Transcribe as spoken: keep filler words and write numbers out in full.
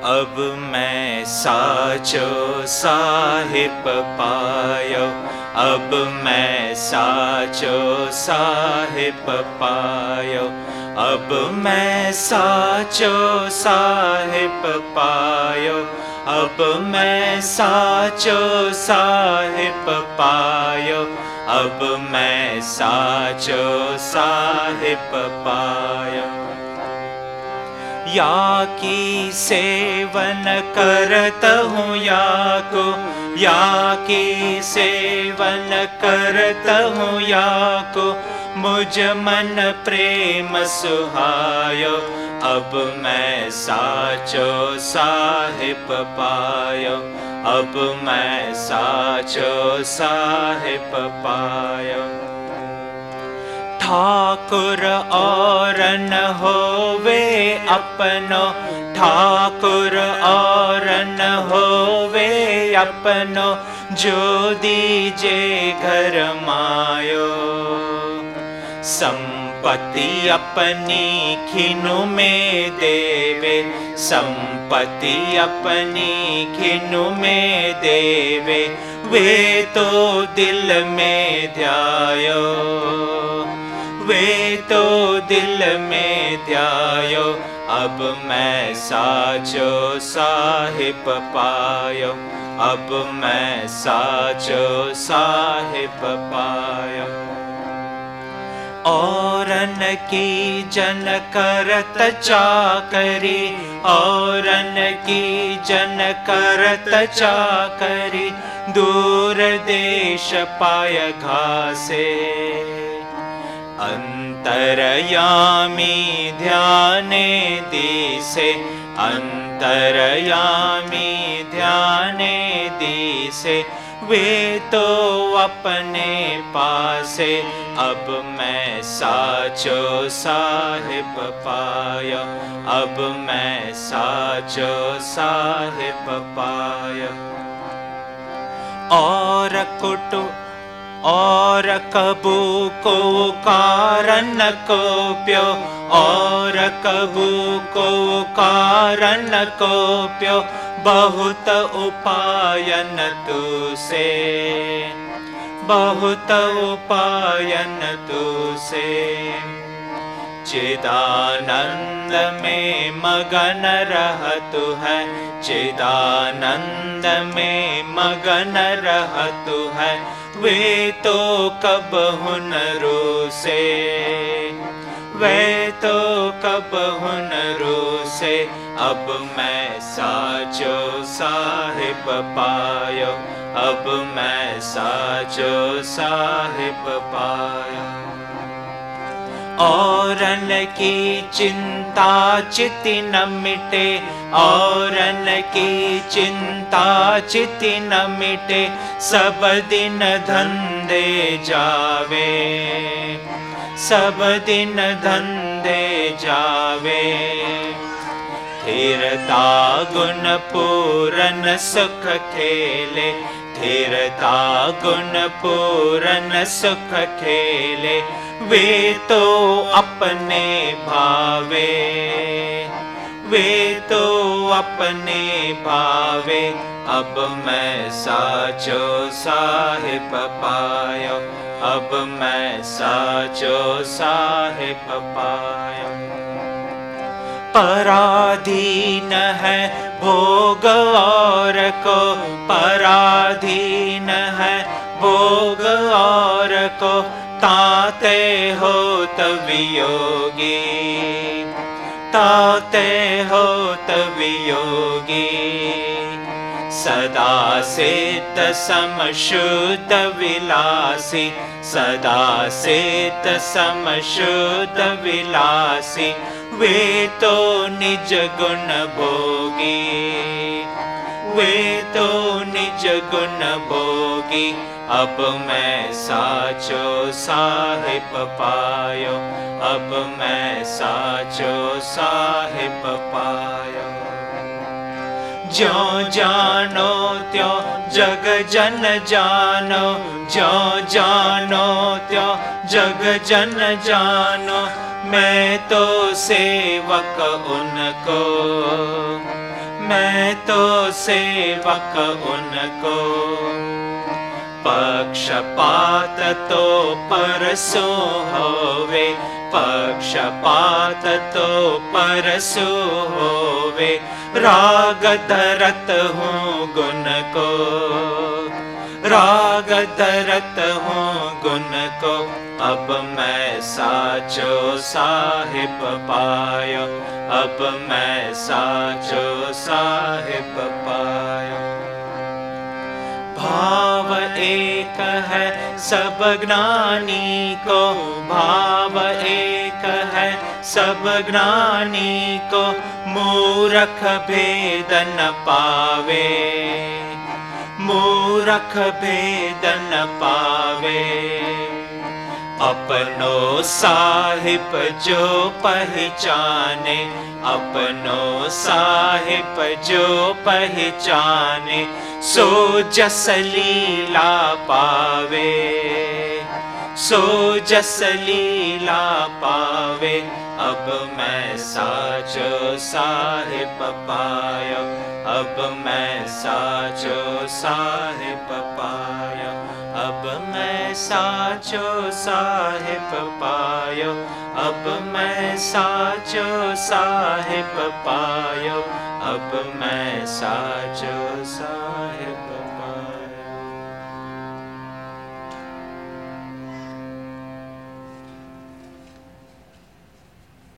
अब मैं साचो साहिब पायो, अब मैं साचो साहिब पायो, अब मैं साचो साहिब पायो, अब मैं साचो साहिब पायो, अब मैं साचो साहिब पायो। या की सेवन करत हूँ या को, या की सेवन करत हूँ या को, मुझ मन प्रेम सुहायो, अब मैं साचो साहिब पायो, अब मैं साचो साहिब पायो। ठाकुर और न होवे अपनो, ठाकुर और न होवे अपनो, जो दीजे घर मायो। संपत्ति अपनी खिनु में देवे, संपत्ति अपनी खिनु में देवे, वे तो दिल में ध्यायो, वे तो दिल में ध्यायो, अब मैं साचो साहिब पायो, अब मैं साचो साहिब पायो। औरन की जन करत चाकरी, औरन की जन करत चाकरी, दूर देश पाय घासे। अंतरयामी ध्याने दिसे, अंतरयामी ध्याने दिसे, वे तो अपने पासे, अब मैं साचो साहिब पायो, अब मैं साचो साहिब पायो। और कुटु और कबू को कारण को प्यो, और कबू को कारण को प्यो, बहुत उपायन तू से, बहुत उपायन तू से। चिदानंद में मगन रहतु है, चिदानंद में मगन रहतु है, वे तो कब हुनरो से, वे तो कब हुनरो से, अब मैं साचो साहिब पायो, अब मैं साचो साहिब पायो। औरन की चिंता चिति न मिटे, औरन की चिंता चिति न मिटे, सब दिन धंधे जावे, सब दिन धंधे जावे। स्थिरता गुण पूरन सुख खेले, स्थिरता गुण पूरन सुख खेले, वे तो अपने भावे, वे तो अपने भावे, अब मैं साचो साहिब पायो, अब मैं साचो साहिब पायो। पराधीन है भोग और को, पराधीन है भोग और को, ताते होत वियोगी, ताते होत वियोगी। सदा सित समशुद्ध विलासी, सदा सित समशुद्ध विलासी, वे तो निज गुण भोगी, वे तो निज गुण भोगी, अब मैं साचो साहिब पायो, अब मैं साचो साहिब पायो। ज्यों जानो त्यों जग जन जानो, ज्यों जानो त्यों जग जन जानो, मैं तो सेवक उनको, मैं तो सेवक उनको। पक्षपात तो परसो होवे, पक्षपात तो परसो होवे, राग धरत हूँ गुण को, राग धरत हूँ गुण को। अब मैं साचो साहिब पायो, अब मैं साचो साहिब पायो। भाव एक है सब ज्ञानी को, भाव एक है सब ज्ञानी को, मूरख भेद न पावे, मूरख भेद न पावे। अपनो साहिब जो पहचाने, अपनो साहिब जो पहचाने, सो जस लीला पावे, सो जस लीला पावे। अब मैं साचो साहिब पायो, अब मैं साचो साहिब पायो, अब मैं साचो साहिब पायो, अब मैं साचो साहिब पायो, अब मैं साचो साहिब